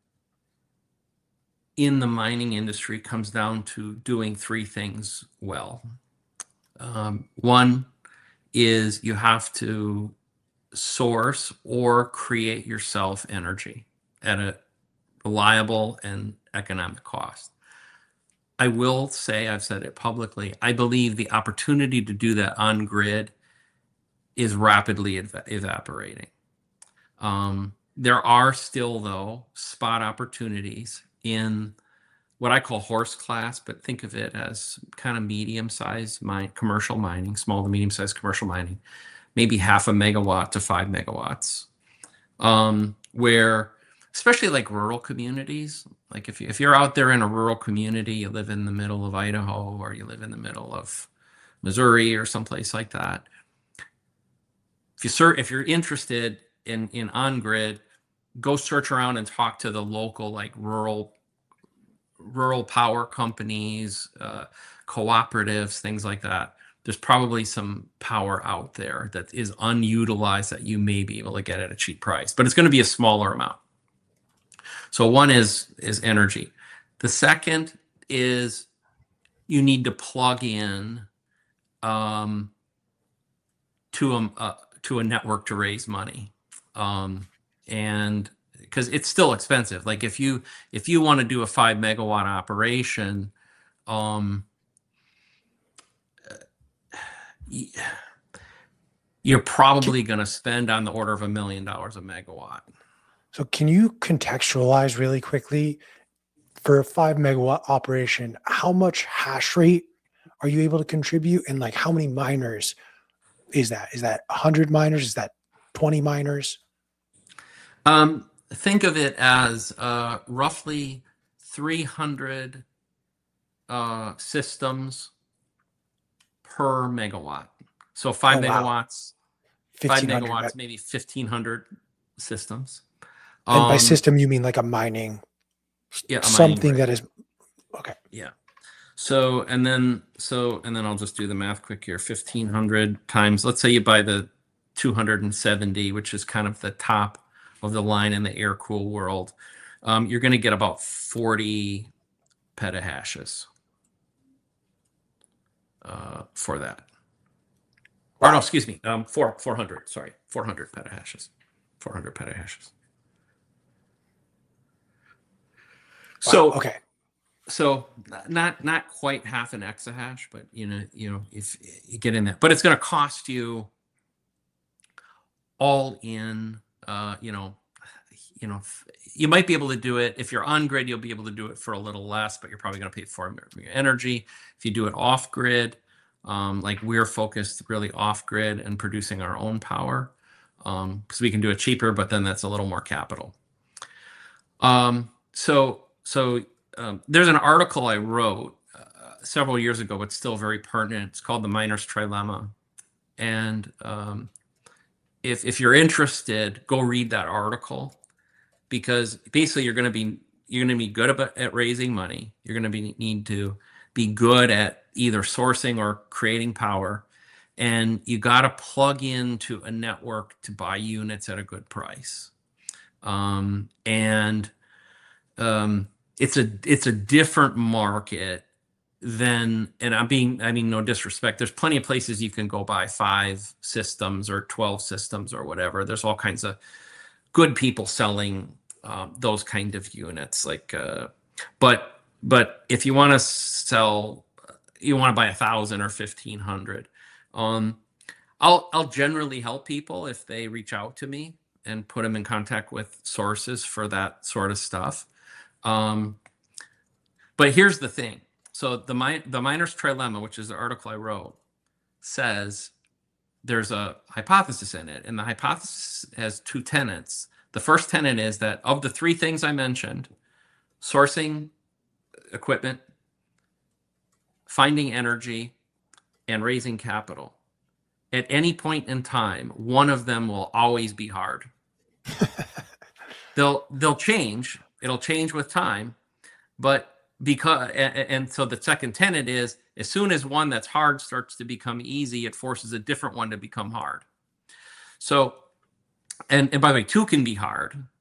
[SPEAKER 2] the mining industry comes down to doing three things well. One is you have to source or create yourself energy at a reliable and economic cost. I will say, I've said it publicly, I believe the opportunity to do that on grid is rapidly evaporating. There are still, though, spot opportunities in what I call horse class, but think of it as kind of medium-sized commercial mining, small to medium-sized commercial mining, maybe 0.5 megawatt to 5 megawatts, where especially like rural communities, like if you're out there in a rural community, you live in the middle of Idaho or you live in the middle of Missouri or someplace like that. If you're interested in on-grid, go search around and talk to the local like rural power companies, cooperatives, things like that. There's probably some power out there that is unutilized that you may be able to get at a cheap price, but it's going to be a smaller amount. So one is energy. The second is you need to plug in to a network to raise money, and because it's still expensive. Like if you want to do a 5 megawatt operation, you're probably going to spend on the order of $1 million a megawatt.
[SPEAKER 1] So can you contextualize really quickly for a 5 megawatt operation, how much hash rate are you able to contribute? And like how many miners is that? Is that 100 miners? Is that 20 miners?
[SPEAKER 2] Think of it as roughly 300 systems per megawatt. So 5 megawatts, 5 megawatts, maybe 1,500 systems.
[SPEAKER 1] And by system, you mean like a mining, something that is, okay.
[SPEAKER 2] Yeah. So, and then I'll just do the math quick here. 1,500 times, let's say you buy the 270, which is kind of the top of the line in the air cool world. You're going to get about 40 petahashes for that. Wow. Or no, excuse me, 400, sorry, 400 petahashes, 400 petahashes. So, wow,
[SPEAKER 1] okay.
[SPEAKER 2] So not quite half an exahash, but you know, if you get in that, but it's going to cost you all in, you might be able to do it. If you're on grid, you'll be able to do it for a little less, but you're probably going to pay for your energy. If you do it off grid, like we're focused really off grid and producing our own power, because we can do it cheaper, but then that's a little more capital. There's an article I wrote several years ago, but still very pertinent. It's called The Miner's Trilemma. And if you're interested, go read that article, because basically you're going to be good at raising money. You're going to need to be good at either sourcing or creating power. And you got to plug into a network to buy units at a good price. It's a different market than, and I mean, no disrespect, there's plenty of places you can go buy 5 systems or 12 systems or whatever. There's all kinds of good people selling those kind of units. Like, but if you want to sell, you want to buy 1,000 or 1,500. I'll generally help people if they reach out to me and put them in contact with sources for that sort of stuff. But here's the thing. So the Miner's Trilemma, which is the article I wrote, says there's a hypothesis in it, and the hypothesis has 2 tenets. The first tenet is that of the 3 things I mentioned, sourcing equipment, finding energy, and raising capital, at any point in time, one of them will always be hard. They'll change. It'll change with time, but so the second tenet is, as soon as one that's hard starts to become easy, it forces a different one to become hard. So, and by the way, 2 can be hard.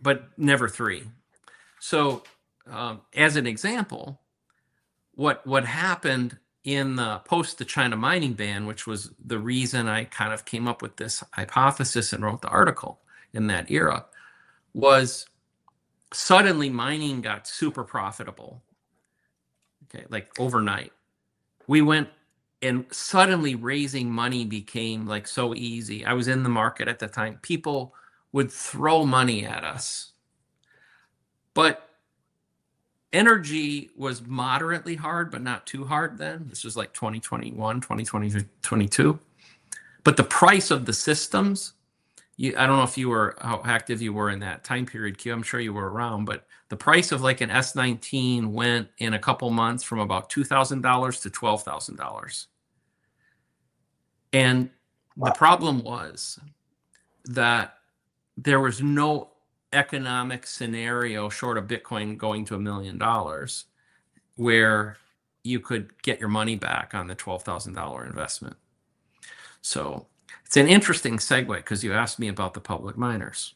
[SPEAKER 2] but never 3. So as an example, what happened in the post the China mining ban, which was the reason I kind of came up with this hypothesis and wrote the article in that era, was suddenly mining got super profitable. Okay, like overnight. We went and suddenly raising money became like so easy. I was in the market at the time. People would throw money at us. But energy was moderately hard, but not too hard then. This was like 2021, 2022. But the price of the systems, I don't know if you were, how active you were in that time period, Q. I'm sure you were around, but the price of like an S19 went in a couple months from about $2,000 to $12,000. And the problem was that there was no economic scenario short of Bitcoin going to $1 million where you could get your money back on the $12,000 investment. So it's an interesting segue because you asked me about the public miners.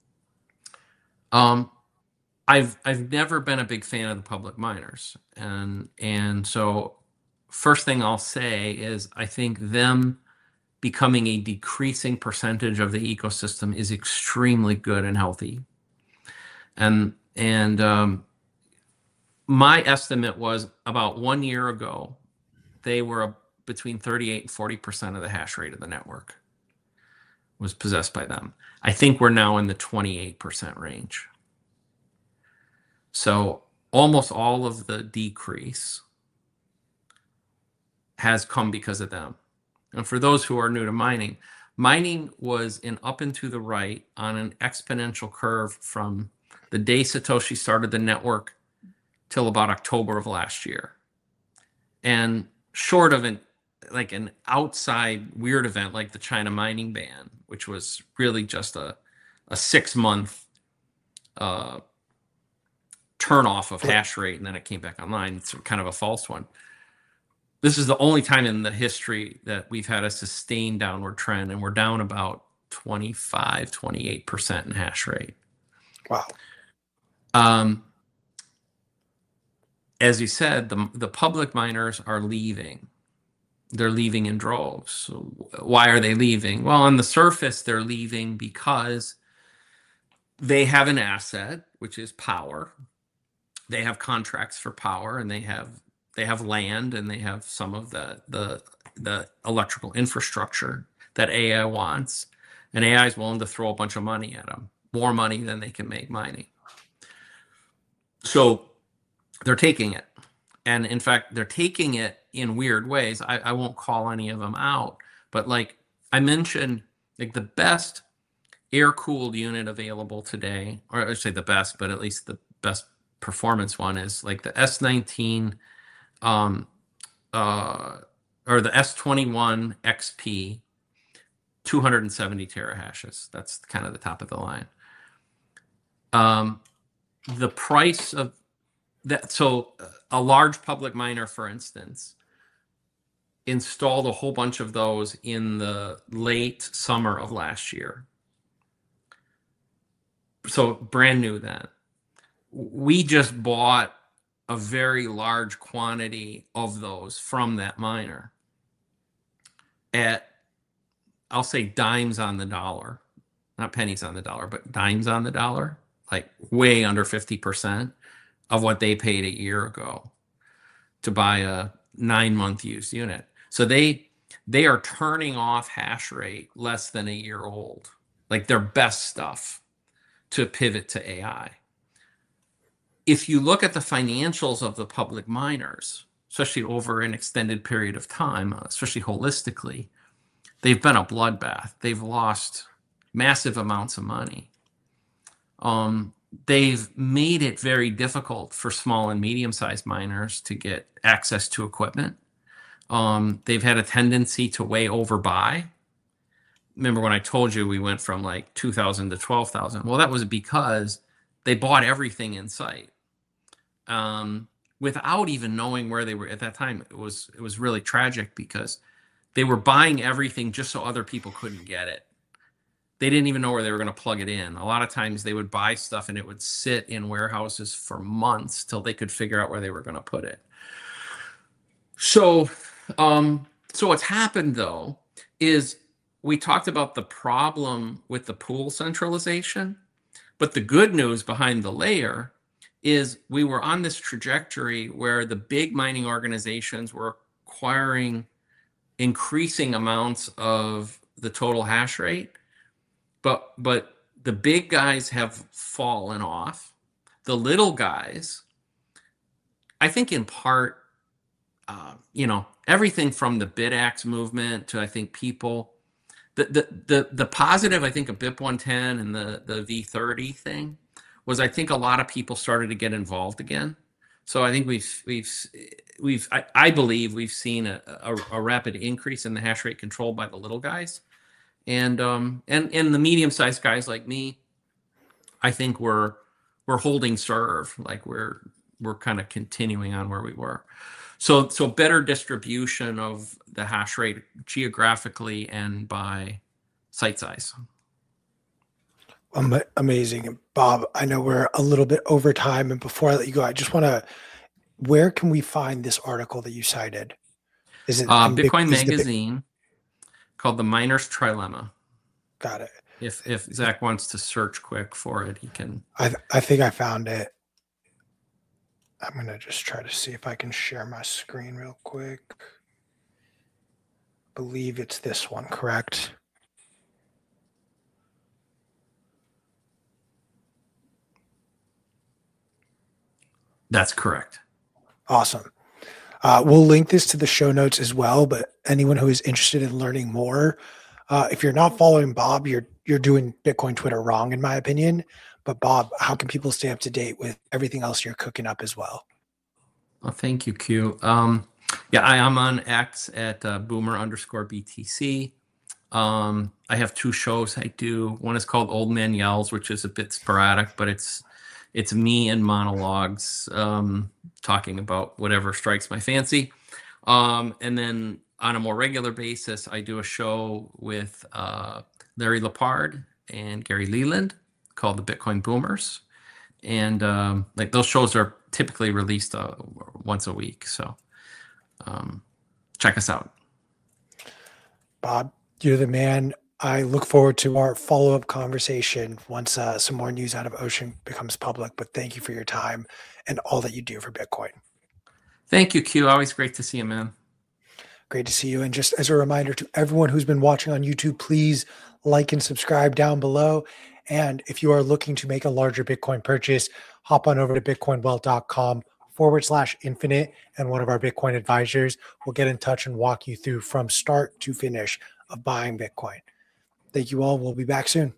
[SPEAKER 2] I've never been a big fan of the public miners, and so first thing I'll say is I think them becoming a decreasing percentage of the ecosystem is extremely good and healthy. And my estimate was about 1 year ago, they were between 38 and 40% of the hash rate of the network was possessed by them. I think we're now in the 28% range. So almost all of the decrease has come because of them. And for those who are new to mining, mining was an up and to the right on an exponential curve from the day Satoshi started the network till about October of last year. And short of an outside weird event like the China mining ban, which was really just a 6-month turn off of hash rate, and then it came back online. It's kind of a false one. This is the only time in the history that we've had a sustained downward trend, and we're down about 25, 28% in hash rate.
[SPEAKER 1] Wow.
[SPEAKER 2] As you said, the public miners are leaving. They're leaving in droves. So why are they leaving? Well, on the surface, they're leaving because they have an asset, which is power. They have contracts for power, and they have land, and they have some of the electrical infrastructure that AI wants, and AI is willing to throw a bunch of money at them, more money than they can make mining. So they're taking it, and in fact, they're taking it in weird ways. I won't call any of them out, but like I mentioned, like the best air-cooled unit available today, or I should say the best, but at least the best performance one is like the S19 or the S21 XP, 270 terahashes. That's kind of the top of the line. The price of that, so a large public miner, for instance, installed a whole bunch of those in the late summer of last year. So brand new then. We just bought a very large quantity of those from that miner at, I'll say dimes on the dollar, not pennies on the dollar, but dimes on the dollar, like way under 50% of what they paid a year ago to buy a 9-month used unit. So they are turning off hash rate less than a year old, like their best stuff, to pivot to AI. If you look at the financials of the public miners, especially over an extended period of time, especially holistically, they've been a bloodbath. They've lost massive amounts of money. They've made it very difficult for small and medium-sized miners to get access to equipment. They've had a tendency to way overbuy. Remember when I told you we went from like 2,000 to 12,000? Well, that was because they bought everything in sight. Without even knowing where they were at that time. It was really tragic because they were buying everything just so other people couldn't get it. they didn't even know where they were going to plug it in. A lot of times they would buy stuff and it would sit in warehouses for months till they could figure out where they were going to put it. So, so what's happened though is we talked about the problem with the pool centralization, but the good news behind the layer is we were on this trajectory where the big mining organizations were acquiring increasing amounts of the total hash rate, but the big guys have fallen off. The little guys, I think in part, everything from the BitAxe movement to, I think, people, the positive, I think, of BIP 110 and the V30 thing was, I think a lot of people started to get involved again. So I think I believe we've seen a rapid increase in the hash rate controlled by the little guys, and the medium-sized guys like me, I think we're holding serve, like we're kind of continuing on where we were. So better distribution of the hash rate geographically and by site size.
[SPEAKER 1] Amazing. Bob, I know we're a little bit over time, and before I let you go, I just want to, where can we find this article that you cited? Is it
[SPEAKER 2] Bitcoin Magazine called The Miner's Trilemma?
[SPEAKER 1] Got it.
[SPEAKER 2] If Zach wants to search quick for it, he can.
[SPEAKER 1] I think I found it. I'm going to just try to see if I can share my screen real quick. I believe it's this one, correct?
[SPEAKER 2] That's correct.
[SPEAKER 1] Awesome. We'll link this to the show notes as well, but anyone who is interested in learning more, if you're not following Bob, you're doing Bitcoin Twitter wrong, in my opinion. But Bob, how can people stay up to date with everything else you're cooking up as well?
[SPEAKER 2] Well, thank you, Q. I am on X at boomer_BTC. I have 2 shows I do. One is called Old Man Yells, which is a bit sporadic, but it's me and monologues talking about whatever strikes my fancy. And then on a more regular basis, I do a show with Larry Lepard and Gary Leland called the Bitcoin Boomers. And like those shows are typically released once a week. So check us out.
[SPEAKER 1] Bob, you're the man. I look forward to our follow-up conversation once some more news out of Ocean becomes public. But thank you for your time and all that you do for Bitcoin.
[SPEAKER 2] Thank you, Q. Always great to see you, man.
[SPEAKER 1] Great to see you. And just as a reminder to everyone who's been watching on YouTube, please like and subscribe down below. And if you are looking to make a larger Bitcoin purchase, hop on over to bitcoinwealth.com/infinite, and one of our Bitcoin advisors will get in touch and walk you through from start to finish of buying Bitcoin. Thank you all. We'll be back soon.